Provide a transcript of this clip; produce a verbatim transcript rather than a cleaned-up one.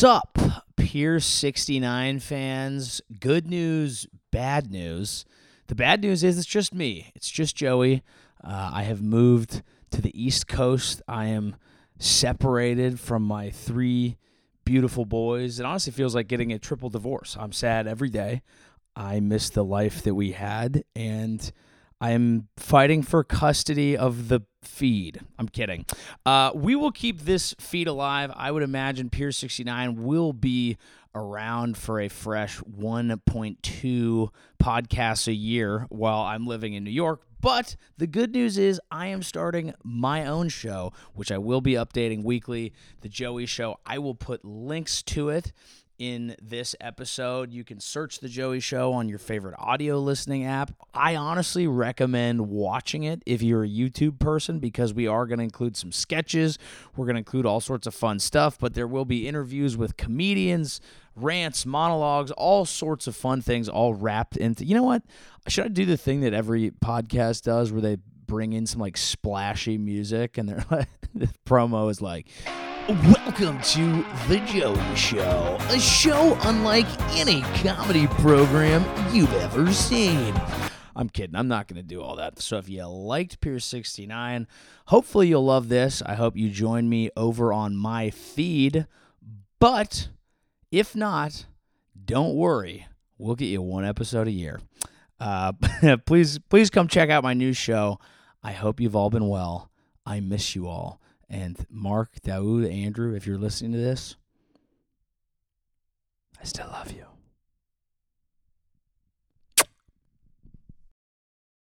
Sup, Pier sixty-nine fans? Good news, bad news. The bad news is it's just me. It's just Joey. Uh, I have moved to the East Coast. I am separated from my three beautiful boys. It honestly feels like getting a triple divorce. I'm sad every day. I miss the life that we had, and I'm fighting for custody of the feed. I'm kidding. Uh, we will keep this feed alive. I would imagine Pier sixty-nine will be around for a fresh one point two podcasts a year while I'm living in New York. But the good news is I am starting my own show, which I will be updating weekly, The Joey Show. I will put links to it in this episode. You can search The Joey Show on your favorite audio listening app. I honestly recommend watching it if you're a YouTube person, because we are going to include some sketches. We're going to include all sorts of fun stuff, but there will be interviews with comedians, rants, monologues, all sorts of fun things all wrapped into, you know what? Should I do the thing that every podcast does where they bring in some like splashy music and they're like, the promo is like, welcome to The Joey Show, a show unlike any comedy program you've ever seen. I'm kidding. I'm not going to do all that. So if you liked Pier sixty-nine, hopefully you'll love this. I hope you join me over on my feed. But if not, don't worry. We'll get you one episode a year. Uh, please, please come check out my new show. I hope you've all been well. I miss you all. And Mark, Daoud, Andrew, if you're listening to this, I still love you.